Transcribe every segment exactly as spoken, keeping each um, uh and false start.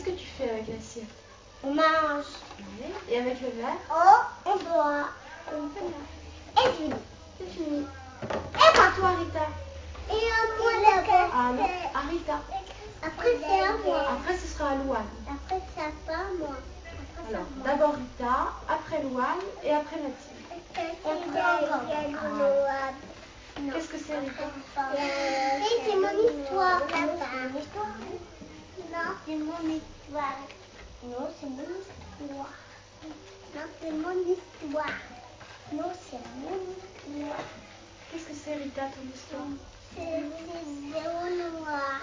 que tu fais avec l'assiette? On mange. Oui. Et avec le verre? Oh, on boit. Et fini. C'est fini. Et pas toi, Rita? Et à moi d'abord. Ah non, à Rita. Après, c'est à moi. Après, ce sera à Louane. Après, c'est pas à moi. Après, Alors, c'est à moi. d'abord Rita, après Louane et après Mathilde. Qu'est-ce que c'est, Rita? Et c'est mon histoire. C'est mon histoire. Non, c'est mon histoire. Non, c'est mon histoire. Non, c'est mon histoire. Non, c'est mon histoire. Qu'est-ce que c'est, Rita, ton histoire? C'est zéro noir.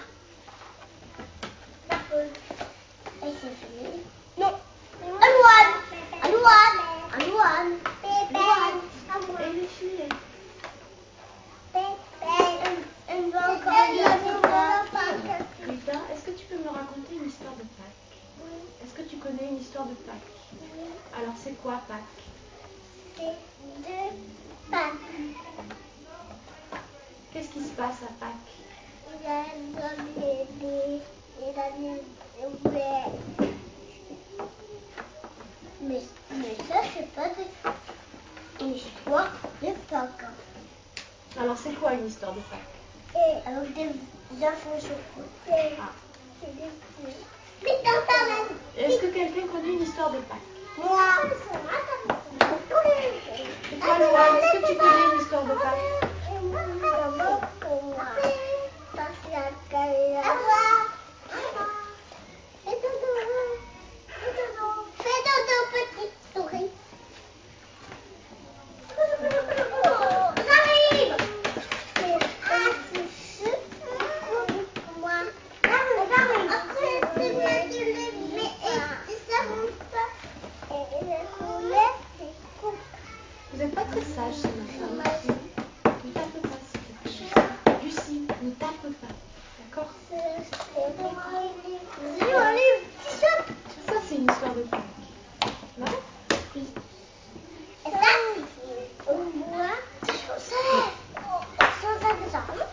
Et c'est fini. Non. Alouane. Alouane. Alouane. Alouane. Et il est fini. Rita, est-ce que tu peux me raconter une histoire de Pâques? Oui. Est-ce que tu connais une histoire de Pâques? Oui. Alors, c'est quoi Pâques? C'est deux Pâques. Qu'est-ce qui se passe à Pâques? Il a un bébé. Il a des bébés. Mais, mais ça, c'est pas de... une histoire de Pâques. Alors, c'est quoi une histoire de Pâques? Et avec des enfants sur côté. Ah. C'est des petits. Mais dans ta main. Est-ce que quelqu'un connaît une histoire de Pâques? Moi. Et toi, Louane, est-ce que tu connais une histoire de Pâques? Vous n'êtes pas très sage ce matin. Ne tape pas, s'il te plaît. Lucie, ne tape pas. D'accord? Ça, c'est une histoire de Pâques. Non? Oui. Et ça, on boit sans exemple.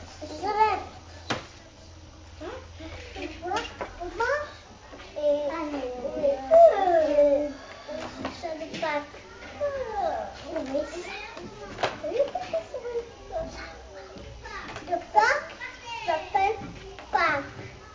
Et voilà, on mange. Et ça de Pâques. De Pâques s'appelle Pâques.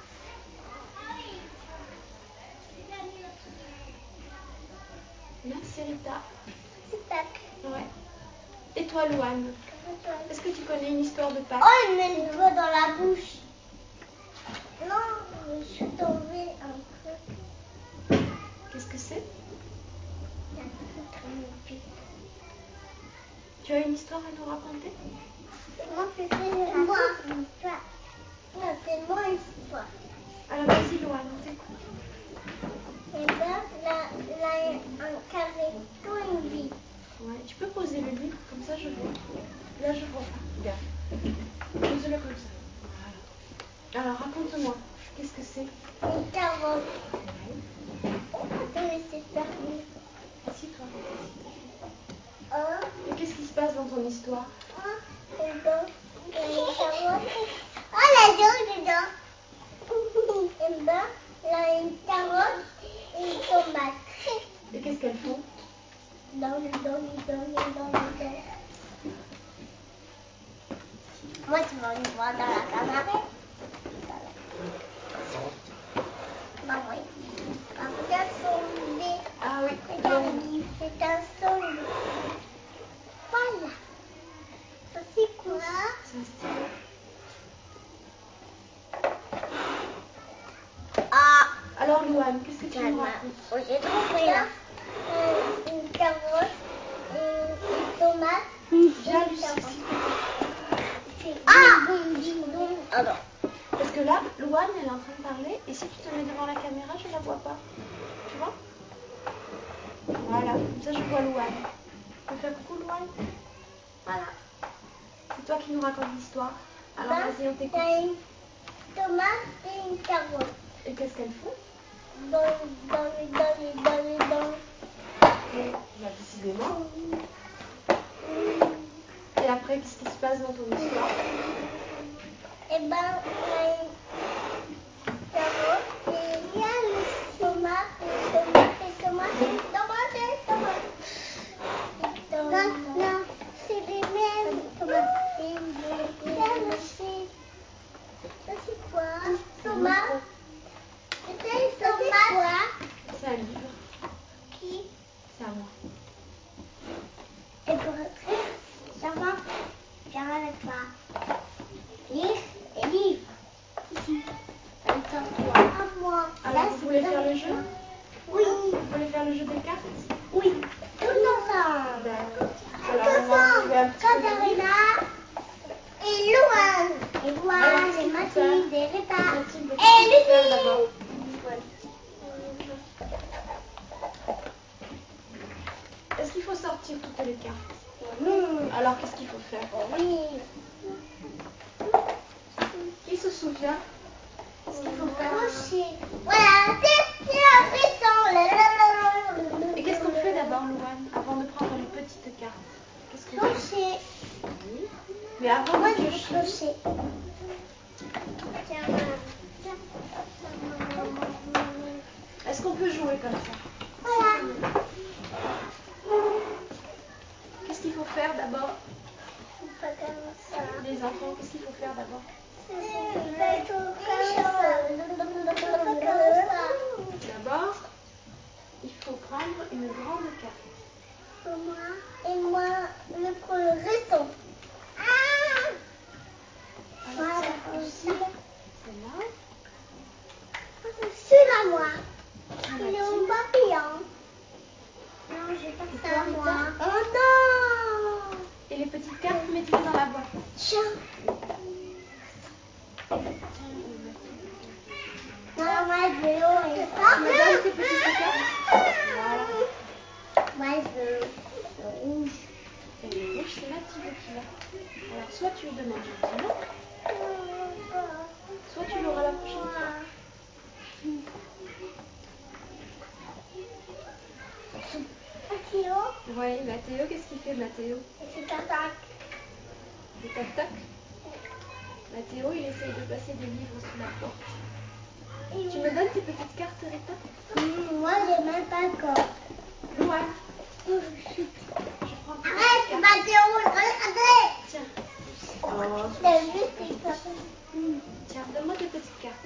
Merci, Rita. C'est Pâques. Ouais. Et toi, Louane, est-ce que tu connais une histoire de Pâques? Oh, il met le doigt dans la bouche. Non, je suis tombée un peu. Qu'est-ce que c'est? Il y a un truc dans mon pied. Tu as une histoire à nous raconter? Moi, c'est moi. Non, c'est mon histoire. Alors, vas-y, Louane, on t'écoute. Et là, là, là, il y a un carré, tout une vie. Ouais, tu peux poser le livre, comme ça je vois. Là, je vois pas. Regarde. Pose-le comme ça. Voilà. Alors, raconte-moi, qu'est-ce que c'est? Une carotte. Ouais. On va te laisser fermer. Assis-toi. Hein? Et qu'est-ce qui se passe dans ton histoire? Hein? Et ben, il y a une carotte. Oh, la jaune dedans. Et ben, il y a une carotte et une tomate. Et qu'est-ce qu'elles font? Dans le dans le dans le dans le dans. Moi, tu vas me voir dans la caméra. Bah oui. C'est un zombie. Ah oui. Regarde, c'est un zombie. Voilà. Ça c'est quoi? C'est un stylo. Ah. Alors, Louane, qu'est-ce que tu me racontes? Oh, j'ai trouvé là. Euh, une carotte, une, une tomate. Viens, une Lucie, carotte. s'il te plaît. Ah bon, ding dong. Ah non. Parce que là, Louane, elle est en train de parler, et si tu te mets devant la caméra, je la vois pas. Tu vois? Voilà, comme ça je vois Louane. Tu peux faire coucou, Louane? Voilà. C'est toi qui nous racontes l'histoire. Alors Ben, vas-y, on il y t'écoute. a une tomate et une carotte. Et qu'est-ce qu'elles font? Dans le, dans le, dans le, dans le, dans le. Bah, décidément. Et après, qu'est-ce qui se passe dans ton histoire? Eh ben, il y a une carotte et il y a Lucie. Alors, qu'est-ce qu'il faut faire? Oui. Qui se souvient? Qu'est-ce qu'il faut faire? Voilà, c'est un Et qu'est-ce qu'on fait d'abord, Louane, avant de prendre les petites cartes? Qu'est-ce qu'on fait? Piocher. Oui. Mais avant de Moi, je vais piocher. piocher. Tiens, Est-ce qu'on peut jouer comme ça? voilà. Qu'est-ce qu'il faut faire d'abord? Pas comme ça. Les enfants, qu'est-ce qu'il faut faire d'abord? D'abord, il faut prendre une grande carte. Et moi, le colorisson. Ah! Alors, ça, Lucille, c'est là. Celui-là, moi. Il est un papillon. Non, j'ai pas Et ça, toi, moi. Rita? Oh non! Et les petites cartes, mettez-les dans la boîte. Tiens. Maman, je veux. Tu me donnes tes petites cartes? Voilà. Moi, je veux le rouge. Et le rouge, c'est Mathilde qui l'a. Alors, soit tu lui demandes gentiment, soit tu l'auras la prochaine fois. Mathéo? Oui, Mathéo, qu'est-ce qu'il fait, Mathéo? C'est tac-tac. Le tac-tac. Mathéo, il essaye de passer des livres sous la porte. Tu me donnes tes petites cartes, Rita? Mmh, moi, j'ai même pas encore. Louane. Oh, Je prends tes arrête, petites cartes. Mathéo, regardez! Tiens. Oh, T'as vu, c'est ça. Mmh. Tiens, donne-moi tes petites cartes.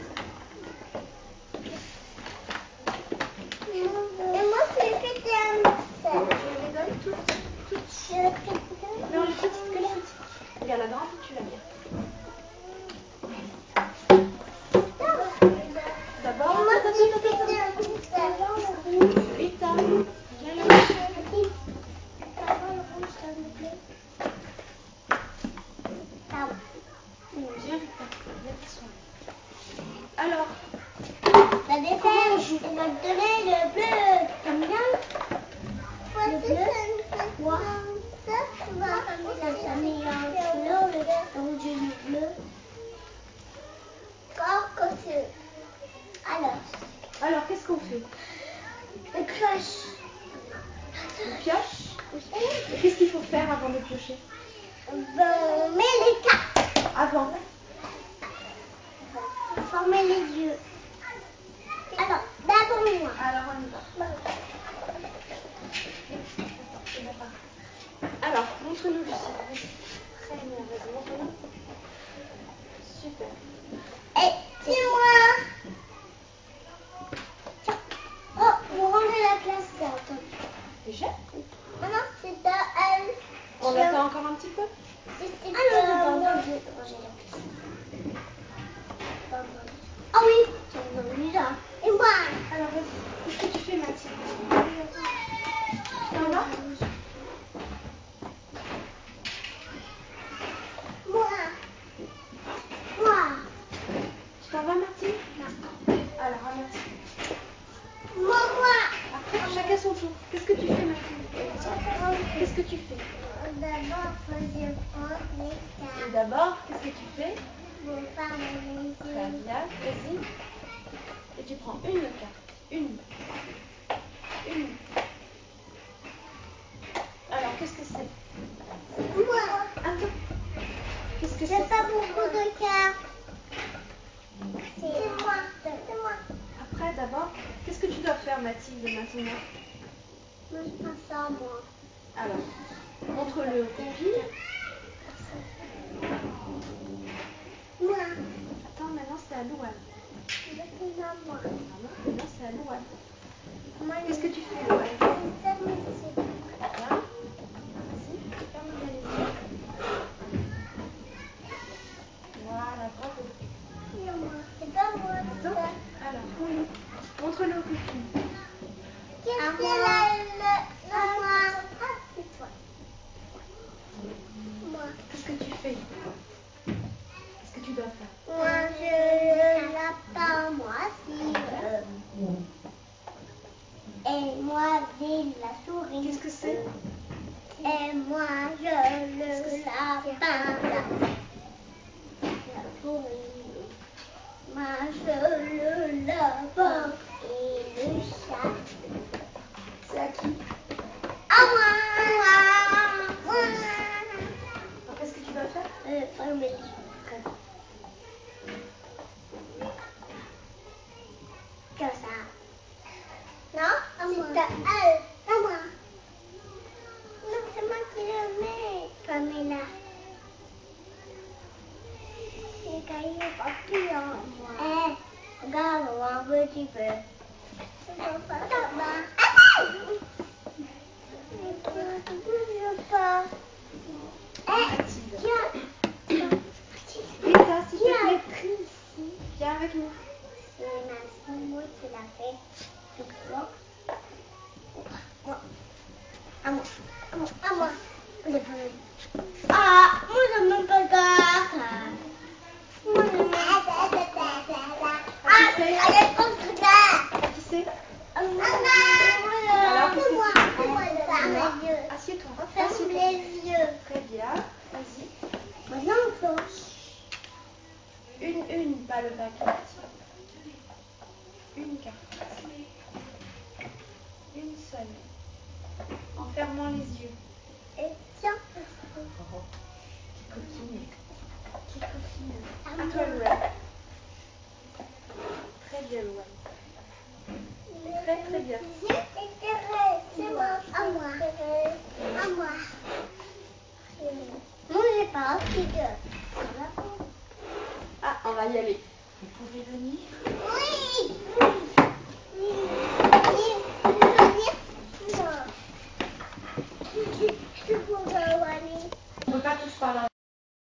Et moi, c'est le quatrième. Je les donne toutes. toutes. C'est le quatrième. Non, les petites que les petites. Regarde, la grande, tu la mets. D'abord, Moi, attends, c'est attends, attends, le attends. quatrième. Rita, viens là. Viens, Rita. Viens t'asseoir. Alors, La défaite, on va te donner le bleu. T'aimes bien? Le bleu. Moi, ça, tu vas ça met un couleur, le rouge et le bleu. Cocotte. Alors, alors qu'est-ce qu'on fait? on pioche. On pioche? Et qu'est-ce qu'il faut faire avant de piocher? Ben, on met les cartes. Avant. Pour former les yeux. Alors, d'abord moi. Alors, on y va. Alors, montre-nous Lucie. Très bien, vas-y, montre-nous. Super. Et c'est moi. Tiens. Oh, vous rangez la classe là. Déjà? Maintenant, c'est à elle. On attend encore un petit peu? C'est à moi. Je vais ranger la classe. Ah oui, c'est venu là. Et moi. Alors, vas-y. Qu'est-ce que tu fais, Mathilde? Tu t'en vas? Moi. Moi. Tu t'en vas, Mathilde? Non. Alors, à Mathilde. Moi, moi. Après, chacun son tour. Qu'est-ce que tu fais, Mathilde? Qu'est-ce que tu fais? D'abord, faut que je prenne les cartes. Et d'abord, qu'est-ce que tu fais? Pour faire les yeux. Très bien, vas-y. Et tu prends une carte. Une. Une. Alors, qu'est-ce que c'est? Moi. Attends. Qu'est-ce que J'ai c'est? pas beaucoup de cartes. C'est moi. C'est moi. Après, d'abord, qu'est-ce que tu dois faire, Mathilde, maintenant? Moi, je prends ça, moi. Alors, montre-le aux copines. Moi. Attends, maintenant c'est à Louane. C'est à moi. Ah non, maintenant c'est à Louane. Moi, Qu'est-ce que tu fais, Louane? je ferme les yeux. Bien. Vas-y, ferme bien les yeux. Voilà, bravo. C'est moi. C'est pas moi. Attends. Alors, montre-le aux copines. Qu'est-ce que c'est la, la, la moi? Ah, c'est toi. Moi. Qu'est-ce que tu fais? Qu'est-ce que tu dois faire? Moi, je lapin, moi, si. Et moi, j'ai la souris. Qu'est-ce que c'est? Et moi je le lapin. Moi je le lapin. Et le chat. C'est à qui? À moi. Moi. Moi. Alors, qu'est-ce que tu dois faire? Euh, fermer. Très bien. Comme ça. Non, à moi. C'est à elle. À moi. Non, c'est moi qui le mets. Pamela. Les cahiers papillons, moi. Eh, regarde, on va un petit peu. C'est pas là-bas. Ah! Mais tu ne bouges pas. Eh, tiens. Rita, s'il te Tiens, plaît, écrit ici. viens avec nous. C'est Massimo qui l'a fait. Je crois. Moi. À moi. À moi. À moi. Ah, moi je m'aime pas ça. Moi je m'aime pas ça. Ah, c'est elle est contre ça. Qui c'est? Alors, qu'est-ce moi, que tu moi, je ferme les yeux. Assieds-toi. Ferme Assieds-toi. les yeux. Très bien. Vas-y. Maintenant, encore. Une, une, pas le paquet. Une carte. Une seule. En fermant les yeux. Et tiens. Coquine. Qui coquine. À À moi. toi, Louane. Très bien, Louane. Très, très bien. C'est bon, à moi. À moi. Moi, j'ai pas envie de. Ah, on va y aller. Vous pouvez venir.